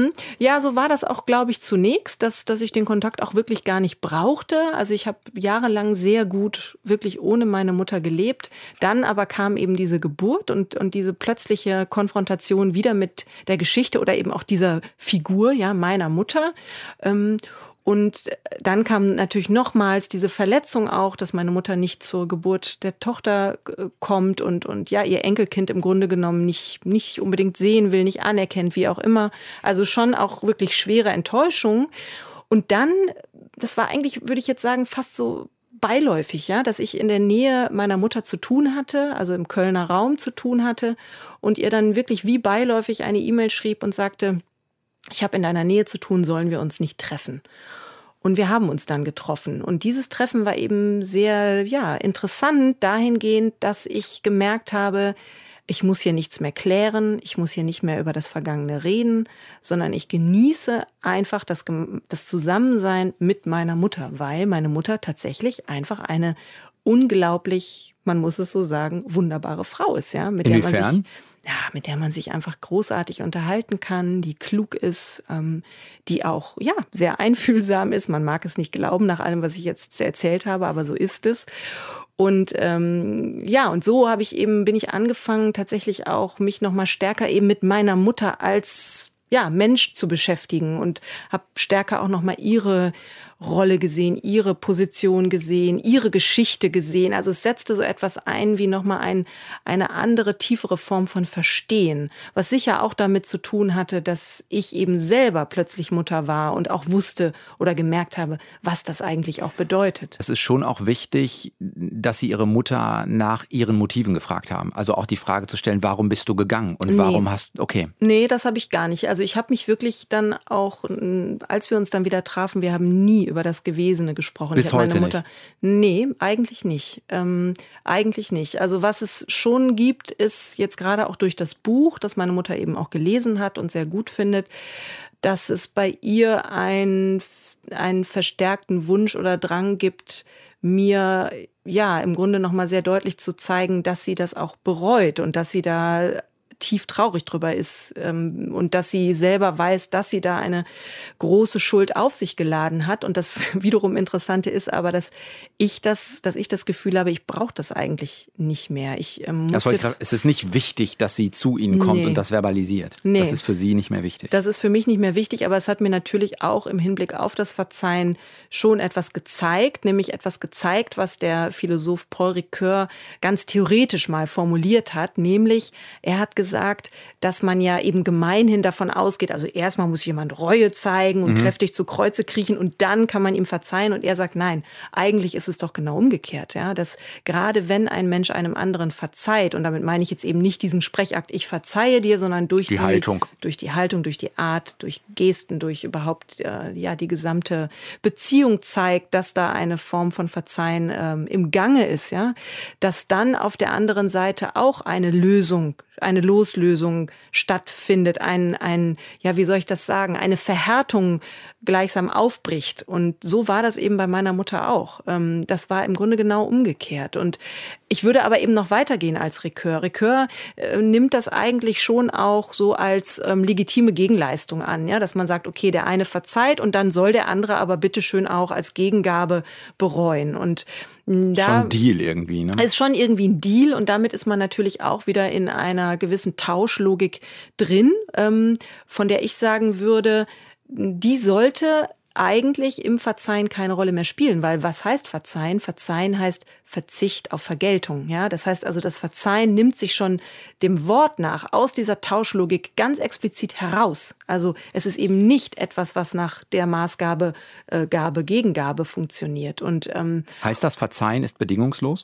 S4: Ja, so war das auch, glaube ich, zunächst, dass, dass ich den Kontakt auch wirklich gar nicht brauchte. Also ich habe jahrelang sehr gut wirklich ohne meine Mutter gelebt. Dann aber kam eben diese Geburt und, und diese plötzliche Konfrontation wieder mit der Geschichte oder eben auch dieser Figur, ja, meiner Mutter. Ähm, Und dann kam natürlich nochmals diese Verletzung auch, dass meine Mutter nicht zur Geburt der Tochter kommt und, und ja, ihr Enkelkind im Grunde genommen nicht, nicht unbedingt sehen will, nicht anerkennt, wie auch immer. Also schon auch wirklich schwere Enttäuschung. Und dann, das war eigentlich, würde ich jetzt sagen, fast so beiläufig, ja, dass ich in der Nähe meiner Mutter zu tun hatte, also im Kölner Raum zu tun hatte und ihr dann wirklich wie beiläufig eine E-Mail schrieb und sagte, ich habe in deiner Nähe zu tun, sollen wir uns nicht treffen? Und wir haben uns dann getroffen. Und dieses Treffen war eben sehr, ja, interessant dahingehend, dass ich gemerkt habe, ich muss hier nichts mehr klären, ich muss hier nicht mehr über das Vergangene reden, sondern ich genieße einfach das, das Zusammensein mit meiner Mutter, weil meine Mutter tatsächlich einfach eine unglaublich, man muss es so sagen, wunderbare Frau ist, ja, mit
S3: Inwiefern?
S4: der man sich Ja, mit der man sich einfach großartig unterhalten kann, die klug ist, ähm, die auch ja sehr einfühlsam ist. Man mag es nicht glauben nach allem, was ich jetzt erzählt habe, aber so ist es. Und ähm, ja, und so habe ich eben bin ich angefangen, tatsächlich auch mich noch mal stärker eben mit meiner Mutter als ja Mensch zu beschäftigen und habe stärker auch noch mal ihre Rolle gesehen, ihre Position gesehen, ihre Geschichte gesehen. Also es setzte so etwas ein wie nochmal ein, eine andere, tiefere Form von Verstehen, was sicher auch damit zu tun hatte, dass ich eben selber plötzlich Mutter war und auch wusste oder gemerkt habe, was das eigentlich auch bedeutet.
S3: Es ist schon auch wichtig, dass Sie Ihre Mutter nach ihren Motiven gefragt haben. Also auch die Frage zu stellen, warum bist du gegangen und
S4: Nee.
S3: warum hast du, okay.
S4: Nee, das habe ich gar nicht. Also ich habe mich wirklich dann auch, als wir uns dann wieder trafen, wir haben nie über das Gewesene gesprochen.
S3: Bis
S4: ich hab meine
S3: heute
S4: Mutter, Nee, eigentlich nicht. Ähm, eigentlich nicht. Also was es schon gibt, ist jetzt gerade auch durch das Buch, das meine Mutter eben auch gelesen hat und sehr gut findet, dass es bei ihr ein, einen verstärkten Wunsch oder Drang gibt, mir ja im Grunde noch mal sehr deutlich zu zeigen, dass sie das auch bereut und dass sie da tief traurig drüber ist ähm, und dass sie selber weiß, dass sie da eine große Schuld auf sich geladen hat. Und das wiederum Interessante ist aber, dass ich das, dass ich das Gefühl habe, ich brauche das eigentlich nicht mehr. Ich ähm, muss
S3: Das wollte ich
S4: jetzt
S3: grad, es ist nicht wichtig, dass sie zu Ihnen kommt
S4: Nee.
S3: und das verbalisiert.
S4: Nee.
S3: Das ist für Sie nicht mehr wichtig.
S4: Das ist für mich nicht mehr wichtig, aber es hat mir natürlich auch im Hinblick auf das Verzeihen schon etwas gezeigt, nämlich etwas gezeigt, was der Philosoph Paul Ricoeur ganz theoretisch mal formuliert hat, nämlich er hat gesagt, gesagt, dass man ja eben gemeinhin davon ausgeht, also erstmal muss jemand Reue zeigen und mhm. kräftig zu Kreuze kriechen und dann kann man ihm verzeihen. Und er sagt, nein, eigentlich ist es doch genau umgekehrt. Ja? Dass gerade wenn ein Mensch einem anderen verzeiht, und damit meine ich jetzt eben nicht diesen Sprechakt, ich verzeihe dir, sondern durch die,
S3: die Haltung,
S4: durch die Haltung, durch die Art, durch Gesten, durch überhaupt äh, ja die gesamte Beziehung zeigt, dass da eine Form von Verzeihen ähm, im Gange ist, ja, dass dann auf der anderen Seite auch eine Lösung, eine Loslösung stattfindet, ein, ein, ja, wie soll ich das sagen, eine Verhärtung gleichsam aufbricht. Und so war das eben bei meiner Mutter auch. Das war im Grunde genau umgekehrt. Und ich würde aber eben noch weitergehen als Ricoeur. Ricoeur äh, nimmt das eigentlich schon auch so als ähm, legitime Gegenleistung an, ja, dass man sagt, okay, der eine verzeiht und dann soll der andere aber bitteschön auch als Gegengabe bereuen. Und da
S3: schon ein Deal irgendwie, ne?
S4: Ist schon irgendwie ein Deal und damit ist man natürlich auch wieder in einer gewissen Tauschlogik drin, ähm, von der ich sagen würde, die sollte eigentlich im Verzeihen keine Rolle mehr spielen, weil was heißt Verzeihen? Verzeihen heißt Verzicht auf Vergeltung, ja. Das heißt also, das Verzeihen nimmt sich schon dem Wort nach aus dieser Tauschlogik ganz explizit heraus. Also es ist eben nicht etwas, was nach der Maßgabe äh, Gabe gegen Gabe funktioniert. Und ähm,
S3: heißt das, Verzeihen ist bedingungslos?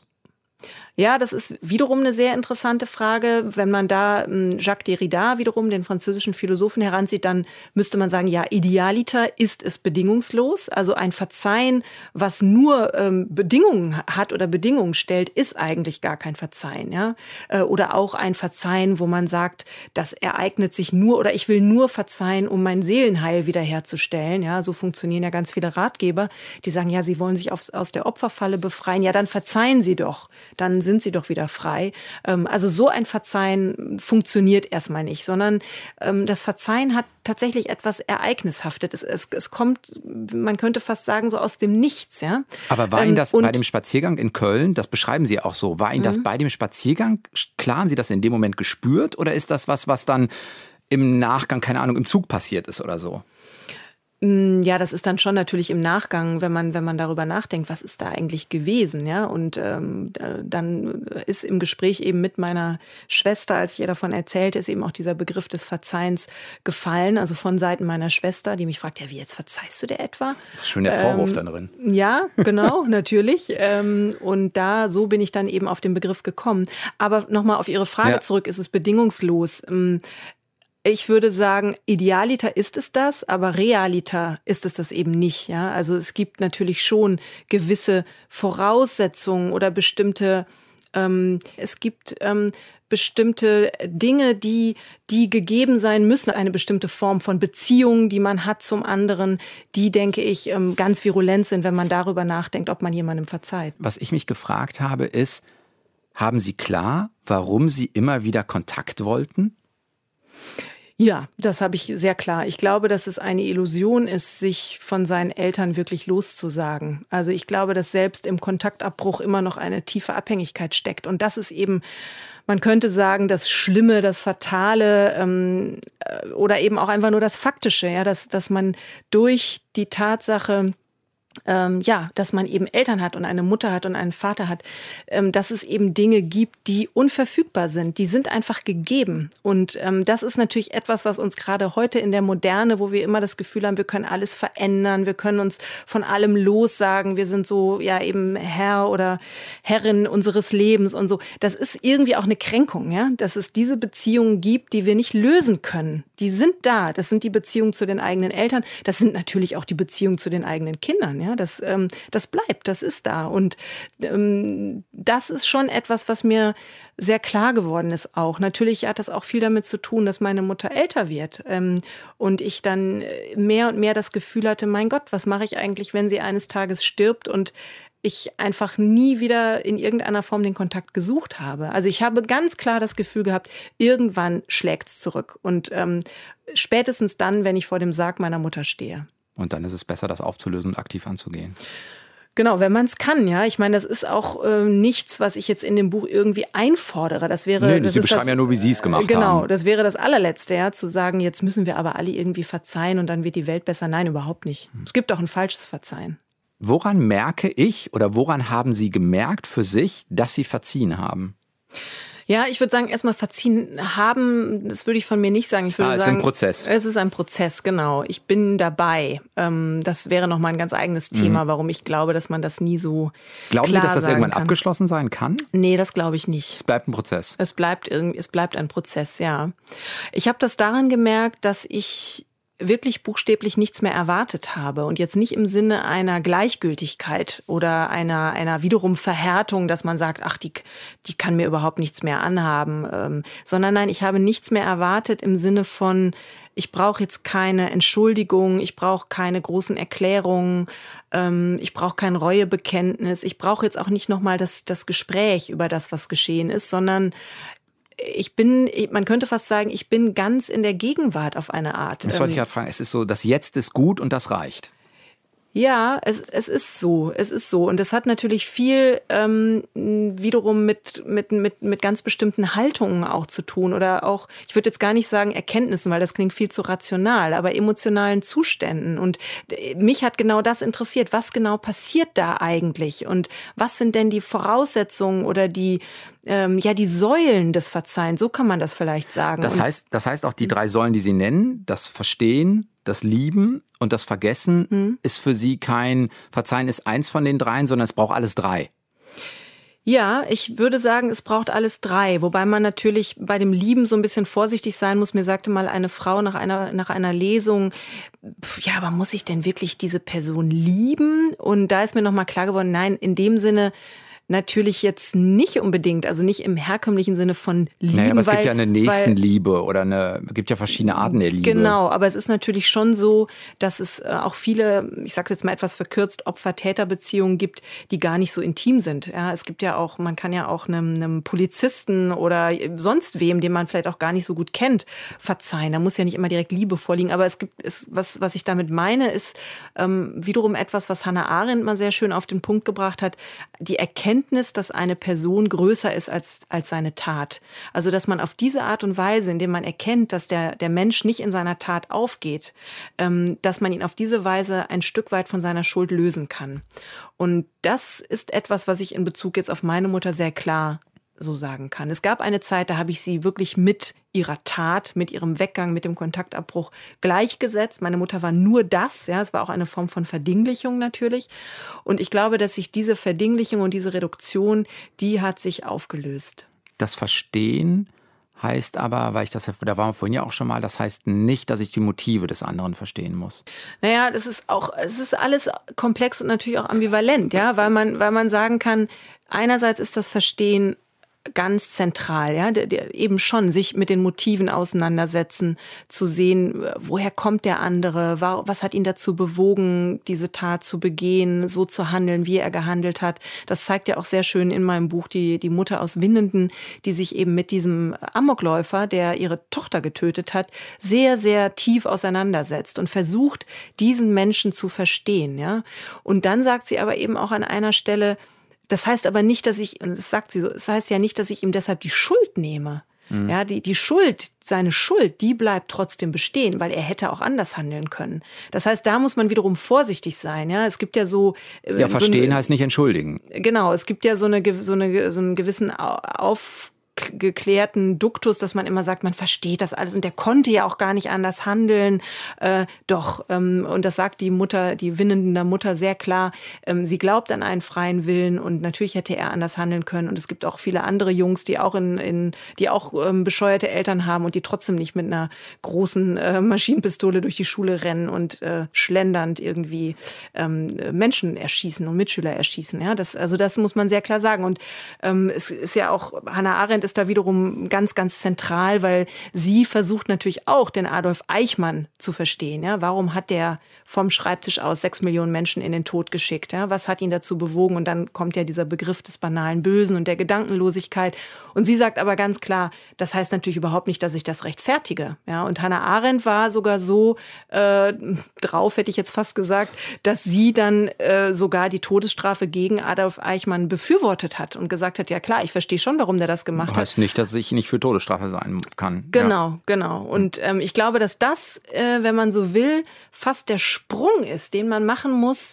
S4: Ja, das ist wiederum eine sehr interessante Frage. Wenn man da Jacques Derrida wiederum, den französischen Philosophen, heranzieht, dann müsste man sagen, ja, idealiter ist es bedingungslos. Also ein Verzeihen, was nur ähm, Bedingungen hat oder Bedingungen stellt, ist eigentlich gar kein Verzeihen. Ja? Oder auch ein Verzeihen, wo man sagt, das ereignet sich nur oder ich will nur verzeihen, um mein Seelenheil wiederherzustellen. Ja, so funktionieren ja ganz viele Ratgeber, die sagen, ja, sie wollen sich aus, aus der Opferfalle befreien. Ja, dann verzeihen sie doch. Dann sind sie doch wieder frei. Also so ein Verzeihen funktioniert erstmal nicht, sondern das Verzeihen hat tatsächlich etwas Ereignishaftes. Es, es, es kommt, man könnte fast sagen, so aus dem Nichts. Ja?
S3: Aber war Ihnen das Und bei dem Spaziergang in Köln, das beschreiben Sie auch so, war Ihnen das bei dem Spaziergang klar, haben Sie das in dem Moment gespürt oder ist das was, was dann im Nachgang, keine Ahnung, im Zug passiert ist oder so?
S4: Ja, das ist dann schon natürlich im Nachgang, wenn man wenn man darüber nachdenkt, was ist da eigentlich gewesen, ja? Und ähm, dann ist im Gespräch eben mit meiner Schwester, als ich ihr davon erzählte, ist eben auch dieser Begriff des Verzeihens gefallen, also von Seiten meiner Schwester, die mich fragt, ja, wie jetzt verzeihst du dir etwa?
S3: Schön der Vorwurf ähm, dann drin.
S4: Ja, genau, natürlich. Ähm, und da so bin ich dann eben auf den Begriff gekommen. Aber nochmal auf Ihre Frage ja. zurück: Ist es bedingungslos? Ähm, Ich würde sagen, idealiter ist es das, aber realiter ist es das eben nicht. Ja? Also es gibt natürlich schon gewisse Voraussetzungen oder bestimmte, ähm, es gibt ähm, bestimmte Dinge, die, die gegeben sein müssen. Eine bestimmte Form von Beziehung, die man hat zum anderen, die, denke ich, ähm, ganz virulent sind, wenn man darüber nachdenkt, ob man jemandem verzeiht.
S3: Was ich mich gefragt habe, ist, haben Sie klar, warum Sie immer wieder Kontakt wollten?
S4: Ja, das habe ich sehr klar. Ich glaube, dass es eine Illusion ist, sich von seinen Eltern wirklich loszusagen. Also ich glaube, dass selbst im Kontaktabbruch immer noch eine tiefe Abhängigkeit steckt. Und das ist eben, man könnte sagen, das Schlimme, das Fatale ähm, oder eben auch einfach nur das Faktische, ja, dass, dass man durch die Tatsache, Ähm, ja, dass man eben Eltern hat und eine Mutter hat und einen Vater hat, ähm, dass es eben Dinge gibt, die unverfügbar sind. Die sind einfach gegeben. Und ähm, das ist natürlich etwas, was uns gerade heute in der Moderne, wo wir immer das Gefühl haben, wir können alles verändern, wir können uns von allem lossagen, wir sind so ja eben Herr oder Herrin unseres Lebens und so. Das ist irgendwie auch eine Kränkung, ja, dass es diese Beziehungen gibt, die wir nicht lösen können. Die sind da. Das sind die Beziehungen zu den eigenen Eltern. Das sind natürlich auch die Beziehungen zu den eigenen Kindern. Ja, das, ähm, das bleibt, das ist da. Und ähm, das ist schon etwas, was mir sehr klar geworden ist auch. Natürlich hat das auch viel damit zu tun, dass meine Mutter älter wird. Ähm, und ich dann mehr und mehr das Gefühl hatte, mein Gott, was mache ich eigentlich, wenn sie eines Tages stirbt und ich einfach nie wieder in irgendeiner Form den Kontakt gesucht habe. Also ich habe ganz klar das Gefühl gehabt, irgendwann schlägt's zurück. Und ähm, spätestens dann, wenn ich vor dem Sarg meiner Mutter stehe.
S3: Und dann ist es besser, das aufzulösen und aktiv anzugehen.
S4: Genau, wenn man es kann, ja. Ich meine, das ist auch äh, nichts, was ich jetzt in dem Buch irgendwie einfordere. Das wäre,
S3: nee,
S4: das
S3: Sie
S4: ist
S3: beschreiben
S4: das,
S3: ja nur, wie Sie es gemacht
S4: genau,
S3: haben.
S4: Genau, das wäre das allerletzte, ja, zu sagen, jetzt müssen wir aber alle irgendwie verzeihen und dann wird die Welt besser. Nein, überhaupt nicht. Hm. Es gibt auch ein falsches Verzeihen.
S3: Woran merke ich oder woran haben Sie gemerkt für sich, dass Sie verziehen haben?
S4: Ja, ich würde sagen, erstmal verziehen haben, das würde ich von mir nicht sagen. Ich würde
S3: ah, es
S4: sagen,
S3: ist ein Prozess.
S4: Es ist ein Prozess, genau. Ich bin dabei. Das wäre nochmal ein ganz eigenes Thema, mhm. warum ich glaube, dass man das nie so
S3: Glauben
S4: klar
S3: Sie, dass das irgendwann
S4: kann.
S3: abgeschlossen sein kann?
S4: Nee, das glaube ich nicht.
S3: Es bleibt ein Prozess.
S4: Es bleibt irgendwie, es bleibt ein Prozess, ja. Ich habe das daran gemerkt, dass ich wirklich buchstäblich nichts mehr erwartet habe und jetzt nicht im Sinne einer Gleichgültigkeit oder einer einer wiederum Verhärtung, dass man sagt, ach, die die kann mir überhaupt nichts mehr anhaben, ähm, sondern nein, ich habe nichts mehr erwartet im Sinne von, ich brauche jetzt keine Entschuldigung, ich brauche keine großen Erklärungen, ähm, ich brauche kein Reuebekenntnis, ich brauche jetzt auch nicht nochmal das das Gespräch über das, was geschehen ist, sondern ich bin, man könnte fast sagen, ich bin ganz in der Gegenwart auf eine Art.
S3: Das wollte ich ja fragen. Es ist so, das Jetzt ist gut und das reicht.
S4: Ja, es, es ist so, es ist so. Und es hat natürlich viel ähm, wiederum mit, mit, mit, mit ganz bestimmten Haltungen auch zu tun oder auch, ich würde jetzt gar nicht sagen Erkenntnissen, weil das klingt viel zu rational, aber emotionalen Zuständen. Und mich hat genau das interessiert. Was genau passiert da eigentlich? Und was sind denn die Voraussetzungen oder die, ähm, ja, die Säulen des Verzeihens? So kann man das vielleicht sagen.
S3: Das heißt, das heißt auch die drei Säulen, die Sie nennen, das Verstehen, das Lieben und das Vergessen, mhm. ist für Sie kein, Verzeihen ist eins von den dreien, sondern es braucht alles drei.
S4: Ja, ich würde sagen, es braucht alles drei, wobei man natürlich bei dem Lieben so ein bisschen vorsichtig sein muss. Mir sagte mal eine Frau nach einer, nach einer Lesung, ja, aber muss ich denn wirklich diese Person lieben? Und da ist mir nochmal klar geworden, nein, in dem Sinne natürlich jetzt nicht unbedingt, also nicht im herkömmlichen Sinne von Lieben.
S3: Naja, aber es
S4: weil,
S3: gibt ja eine Nächstenliebe oder eine, es gibt ja verschiedene Arten der Liebe.
S4: Genau, aber es ist natürlich schon so, dass es auch viele, ich sage jetzt mal etwas verkürzt, Opfer-Täter-Beziehungen gibt, die gar nicht so intim sind. Ja, es gibt ja auch, man kann ja auch einem, einem Polizisten oder sonst wem, den man vielleicht auch gar nicht so gut kennt, verzeihen. Da muss ja nicht immer direkt Liebe vorliegen, aber es gibt, es, was, was ich damit meine, ist ähm, wiederum etwas, was Hannah Arendt mal sehr schön auf den Punkt gebracht hat, die Erkenntnis, dass eine Person größer ist als, als seine Tat. Also, dass man auf diese Art und Weise, indem man erkennt, dass der, der Mensch nicht in seiner Tat aufgeht, ähm, dass man ihn auf diese Weise ein Stück weit von seiner Schuld lösen kann. Und das ist etwas, was ich in Bezug jetzt auf meine Mutter sehr klar so sagen kann. Es gab eine Zeit, da habe ich sie wirklich mit ihrer Tat, mit ihrem Weggang, mit dem Kontaktabbruch gleichgesetzt. Meine Mutter war nur das, ja, es war auch eine Form von Verdinglichung natürlich. Und ich glaube, dass sich diese Verdinglichung und diese Reduktion, die hat sich aufgelöst.
S3: Das Verstehen heißt aber, weil ich das, da waren wir vorhin ja auch schon mal, das heißt nicht, dass ich die Motive des anderen verstehen muss.
S4: Naja, das ist auch, es ist alles komplex und natürlich auch ambivalent, ja, weil man, weil man sagen kann, einerseits ist das Verstehen ganz zentral, ja, der, der eben schon sich mit den Motiven auseinandersetzen, zu sehen, woher kommt der andere, was hat ihn dazu bewogen, diese Tat zu begehen, so zu handeln, wie er gehandelt hat. Das zeigt ja auch sehr schön in meinem Buch die, die Mutter aus Winnenden, die sich eben mit diesem Amokläufer, der ihre Tochter getötet hat, sehr, sehr tief auseinandersetzt und versucht, diesen Menschen zu verstehen, ja. Und dann sagt sie aber eben auch an einer Stelle, das heißt aber nicht, dass ich, das sagt sie so, das heißt ja nicht, dass ich ihm deshalb die Schuld nehme. Mhm. Ja, die, die Schuld, seine Schuld, die bleibt trotzdem bestehen, weil er hätte auch anders handeln können. Das heißt, da muss man wiederum vorsichtig sein, ja. Es gibt ja so.
S3: Ja, verstehen so eine, heißt nicht entschuldigen.
S4: Genau, es gibt ja so eine, so eine, so einen gewissen Auf, geklärten Duktus, dass man immer sagt, man versteht das alles und der konnte ja auch gar nicht anders handeln. Äh, doch, ähm, und das sagt die Mutter, die winnende Mutter sehr klar, ähm, sie glaubt an einen freien Willen und natürlich hätte er anders handeln können. Und es gibt auch viele andere Jungs, die auch in, in die auch ähm, bescheuerte Eltern haben und die trotzdem nicht mit einer großen äh, Maschinenpistole durch die Schule rennen und äh, schlendernd irgendwie ähm, Menschen erschießen und Mitschüler erschießen. Ja, das, also das muss man sehr klar sagen. Und ähm, es ist ja auch, Hannah Arendt ist da wiederum ganz, ganz zentral, weil sie versucht natürlich auch, den Adolf Eichmann zu verstehen. Ja? Warum hat der vom Schreibtisch aus sechs Millionen Menschen in den Tod geschickt? Ja? Was hat ihn dazu bewogen? Und dann kommt ja dieser Begriff des banalen Bösen und der Gedankenlosigkeit. Und sie sagt aber ganz klar, das heißt natürlich überhaupt nicht, dass ich das rechtfertige. Ja? Und Hannah Arendt war sogar so äh, drauf, hätte ich jetzt fast gesagt, dass sie dann äh, sogar die Todesstrafe gegen Adolf Eichmann befürwortet hat und gesagt hat, ja klar, ich verstehe schon, warum der das gemacht hat.
S3: Heißt nicht, dass ich nicht für Todesstrafe sein kann.
S4: Genau,
S3: ja.
S4: genau. Und ähm, ich glaube, dass das, äh, wenn man so will, fast der Sprung ist, den man machen muss,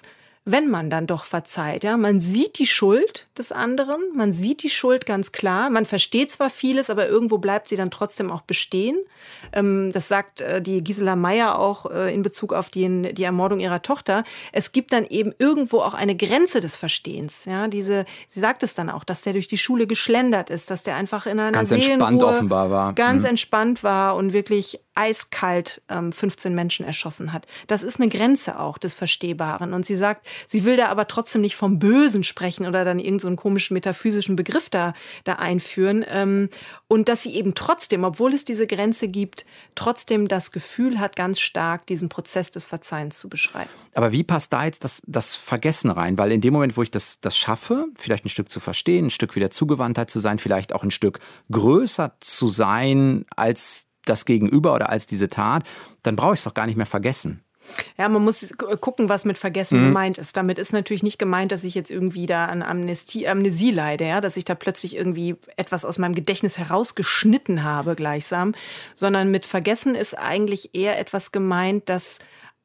S4: wenn man dann doch verzeiht. Ja? Man sieht die Schuld des anderen, man sieht die Schuld ganz klar, man versteht zwar vieles, aber irgendwo bleibt sie dann trotzdem auch bestehen. Ähm, das sagt äh, die Gisela Meyer auch äh, in Bezug auf die, die Ermordung ihrer Tochter. Es gibt dann eben irgendwo auch eine Grenze des Verstehens. Ja? Diese, sie sagt es dann auch, dass der durch die Schule geschlendert ist, dass der einfach in einer
S3: ganz
S4: Seelenruhe
S3: entspannt offenbar war.
S4: Ganz
S3: mhm.
S4: entspannt war und wirklich eiskalt ähm, fünfzehn Menschen erschossen hat. Das ist eine Grenze auch des Verstehbaren. Und sie sagt, sie will da aber trotzdem nicht vom Bösen sprechen oder dann irgendeinen so einen komischen metaphysischen Begriff da, da einführen. Ähm, und dass sie eben trotzdem, obwohl es diese Grenze gibt, trotzdem das Gefühl hat, ganz stark diesen Prozess des Verzeihens zu beschreiben.
S3: Aber wie passt da jetzt das, das Vergessen rein? Weil in dem Moment, wo ich das, das schaffe, vielleicht ein Stück zu verstehen, ein Stück wieder Zugewandtheit zu sein, vielleicht auch ein Stück größer zu sein als das Gegenüber oder als diese Tat, dann brauche ich es doch gar nicht mehr vergessen.
S4: Ja, man muss gucken, was mit Vergessen
S3: mhm.
S4: gemeint ist. Damit ist natürlich nicht gemeint, dass ich jetzt irgendwie da an Amnestie, Amnesie leide, ja, dass ich da plötzlich irgendwie etwas aus meinem Gedächtnis herausgeschnitten habe gleichsam, sondern mit Vergessen ist eigentlich eher etwas gemeint, dass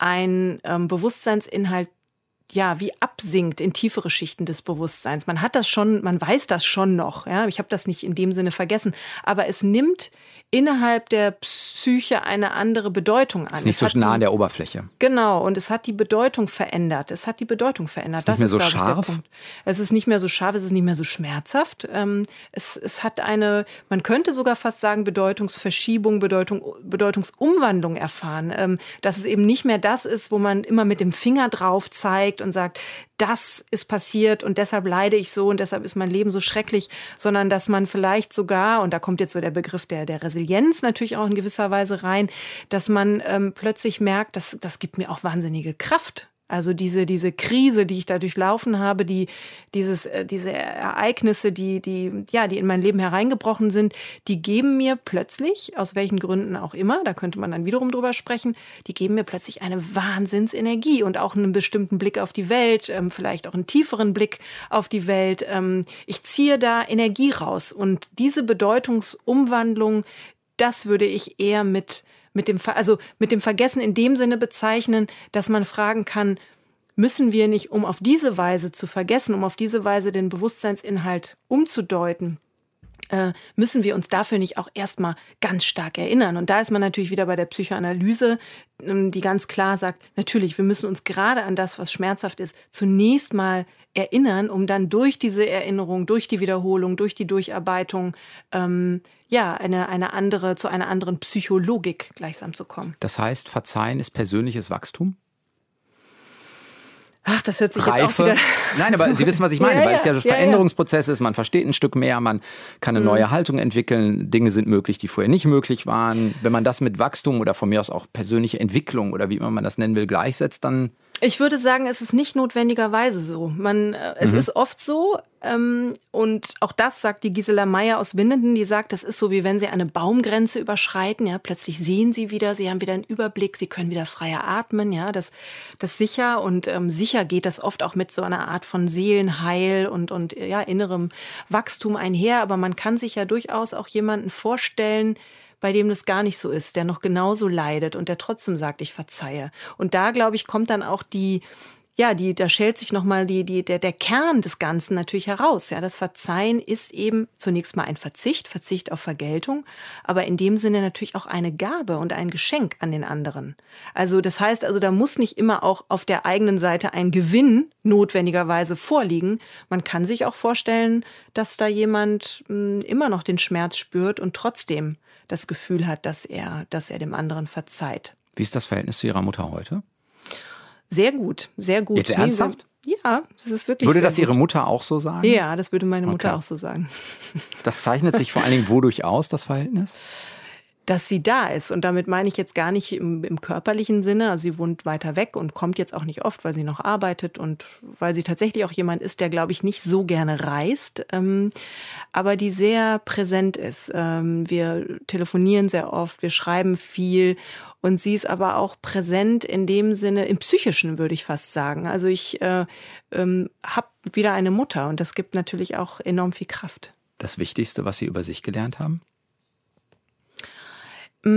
S4: ein ähm, Bewusstseinsinhalt ja, wie absinkt in tiefere Schichten des Bewusstseins. Man hat das schon, man weiß das schon noch, ja, ich habe das nicht in dem Sinne vergessen, aber es nimmt innerhalb der Psyche eine andere Bedeutung an.
S3: Ist nicht so nah an der Oberfläche.
S4: Genau, und es hat die Bedeutung verändert. Es hat die Bedeutung verändert.
S3: Ist nicht mehr so
S4: das ist, glaube ich,
S3: scharf?
S4: der Punkt. Es ist nicht mehr so scharf, es ist nicht mehr so schmerzhaft. Es, es hat eine, man könnte sogar fast sagen, Bedeutungsverschiebung, Bedeutung, Bedeutungsumwandlung erfahren. Dass es eben nicht mehr das ist, wo man immer mit dem Finger drauf zeigt und sagt, das ist passiert und deshalb leide ich so und deshalb ist mein Leben so schrecklich, sondern dass man vielleicht sogar, und da kommt jetzt so der Begriff der, der Resilienz natürlich auch in gewisser Weise rein, dass man ähm, plötzlich merkt, das, das gibt mir auch wahnsinnige Kraft. Also diese, diese Krise, die ich da durchlaufen habe, die, dieses, äh, diese Ereignisse, die, die, ja, die in mein Leben hereingebrochen sind, die geben mir plötzlich, aus welchen Gründen auch immer, da könnte man dann wiederum drüber sprechen, die geben mir plötzlich eine Wahnsinnsenergie und auch einen bestimmten Blick auf die Welt, ähm, vielleicht auch einen tieferen Blick auf die Welt. Ähm, ich ziehe da Energie raus und diese Bedeutungsumwandlung, das würde ich eher mit mit dem, also mit dem Vergessen in dem Sinne bezeichnen, dass man fragen kann, müssen wir nicht, um auf diese Weise zu vergessen, um auf diese Weise den Bewusstseinsinhalt umzudeuten, äh, müssen wir uns dafür nicht auch erstmal ganz stark erinnern. Und da ist man natürlich wieder bei der Psychoanalyse, die ganz klar sagt, natürlich, wir müssen uns gerade an das, was schmerzhaft ist, zunächst mal erinnern, um dann durch diese Erinnerung, durch die Wiederholung, durch die Durcharbeitung, ähm, ja, eine, eine andere, zu einer anderen Psychologik gleichsam zu kommen.
S3: Das heißt, Verzeihen ist persönliches Wachstum?
S4: Ach, das hört sich
S3: Reife.
S4: Jetzt auch wieder...
S3: Nein, aber Sie wissen, was ich meine,
S4: ja,
S3: weil
S4: ja,
S3: es ja
S4: ja,
S3: Veränderungsprozess ist, man versteht ein Stück mehr, man kann eine mhm. neue Haltung entwickeln, Dinge sind möglich, die vorher nicht möglich waren. Wenn man das mit Wachstum oder von mir aus auch persönliche Entwicklung oder wie immer man das nennen will, gleichsetzt, dann...
S4: Ich würde sagen, es ist nicht notwendigerweise so. Man, äh, es mhm. ist oft so, ähm, und auch das sagt die Gisela Meyer aus Winnenden, die sagt, das ist so, wie wenn Sie eine Baumgrenze überschreiten, ja, plötzlich sehen Sie wieder, Sie haben wieder einen Überblick, Sie können wieder freier atmen, ja, das, das sicher und ähm, sicher geht das oft auch mit so einer Art von Seelenheil und, und ja, innerem Wachstum einher, aber man kann sich ja durchaus auch jemanden vorstellen, bei dem das gar nicht so ist, der noch genauso leidet und der trotzdem sagt, ich verzeihe. Und da, glaube ich, kommt dann auch die, ja, die, da schält sich nochmal die, die, der, der Kern des Ganzen natürlich heraus. Ja, das Verzeihen ist eben zunächst mal ein Verzicht, Verzicht auf Vergeltung, aber in dem Sinne natürlich auch eine Gabe und ein Geschenk an den anderen. Also das heißt, also da muss nicht immer auch auf der eigenen Seite ein Gewinn notwendigerweise vorliegen. Man kann sich auch vorstellen, dass da jemand mh, immer noch den Schmerz spürt und trotzdem das Gefühl hat, dass er, dass er dem anderen verzeiht.
S3: Wie ist das Verhältnis zu Ihrer Mutter heute?
S4: Sehr gut, sehr gut.
S3: Jetzt ernsthaft?
S4: Ja, das ist wirklich
S3: Würde
S4: sehr
S3: das
S4: gut.
S3: Ihre Mutter auch so sagen?
S4: Ja, das würde meine Mutter
S3: Okay.
S4: auch so sagen.
S3: Das zeichnet sich vor allen Dingen wodurch aus, das Verhältnis?
S4: Dass sie da ist. Und damit meine ich jetzt gar nicht im, im körperlichen Sinne. Also sie wohnt weiter weg und kommt jetzt auch nicht oft, weil sie noch arbeitet und weil sie tatsächlich auch jemand ist, der, glaube ich, nicht so gerne reist, ähm, aber die sehr präsent ist. Ähm, wir telefonieren sehr oft, wir schreiben viel und sie ist aber auch präsent in dem Sinne, im Psychischen würde ich fast sagen. Also ich äh, ähm, habe wieder eine Mutter und das gibt natürlich auch enorm viel Kraft.
S3: Das Wichtigste, was Sie über sich gelernt haben?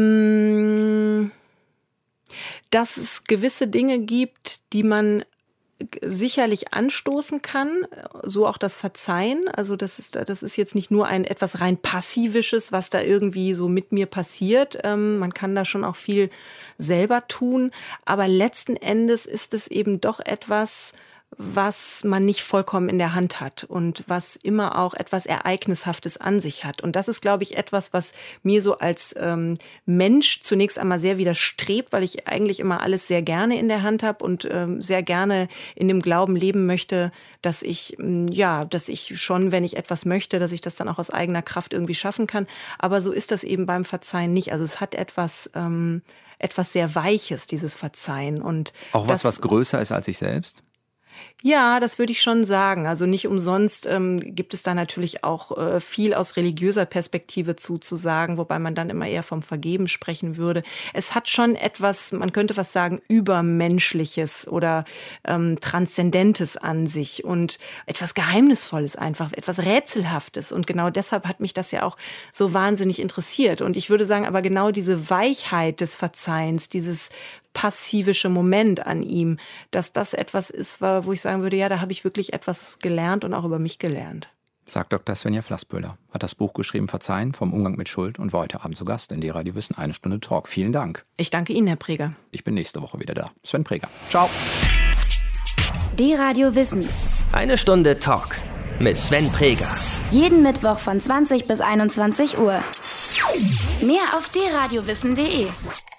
S4: Dass es gewisse Dinge gibt, die man sicherlich anstoßen kann, so auch das Verzeihen. Also das ist, das ist jetzt nicht nur ein etwas rein Passivisches, was da irgendwie so mit mir passiert. Ähm, man kann da schon auch viel selber tun, aber letzten Endes ist es eben doch etwas, was man nicht vollkommen in der Hand hat und was immer auch etwas Ereignishaftes an sich hat. Und das ist, glaube ich, etwas, was mir so als ähm, Mensch zunächst einmal sehr widerstrebt, weil ich eigentlich immer alles sehr gerne in der Hand habe und ähm, sehr gerne in dem Glauben leben möchte, dass ich, ja, dass ich schon, wenn ich etwas möchte, dass ich das dann auch aus eigener Kraft irgendwie schaffen kann. Aber so ist das eben beim Verzeihen nicht. Also es hat etwas, ähm, etwas sehr Weiches, dieses Verzeihen. Und
S3: auch was,
S4: das,
S3: was größer ist als ich selbst?
S4: Ja, das würde ich schon sagen. Also nicht umsonst ähm, gibt es da natürlich auch äh, viel aus religiöser Perspektive zuzusagen, wobei man dann immer eher vom Vergeben sprechen würde. Es hat schon etwas, man könnte was sagen, Übermenschliches oder ähm, Transzendentes an sich und etwas Geheimnisvolles einfach, etwas Rätselhaftes. Und genau deshalb hat mich das ja auch so wahnsinnig interessiert. Und ich würde sagen, aber genau diese Weichheit des Verzeihens, dieses passivische Moment an ihm, dass das etwas ist, wo ich sagen würde, ja, da habe ich wirklich etwas gelernt und auch über mich gelernt.
S3: Sagt Doktor Svenja Flassböhler, hat das Buch geschrieben Verzeihen vom Umgang mit Schuld und war heute Abend zu Gast in D-Radio Wissen, eine Stunde Talk. Vielen Dank.
S4: Ich danke Ihnen, Herr Preger.
S3: Ich bin nächste Woche wieder da. Sven Preger. Ciao.
S1: D-Radio Wissen.
S2: Eine Stunde Talk mit Sven Preger.
S1: Jeden Mittwoch von zwanzig bis einundzwanzig Uhr. Mehr auf d radio wissen punkt de.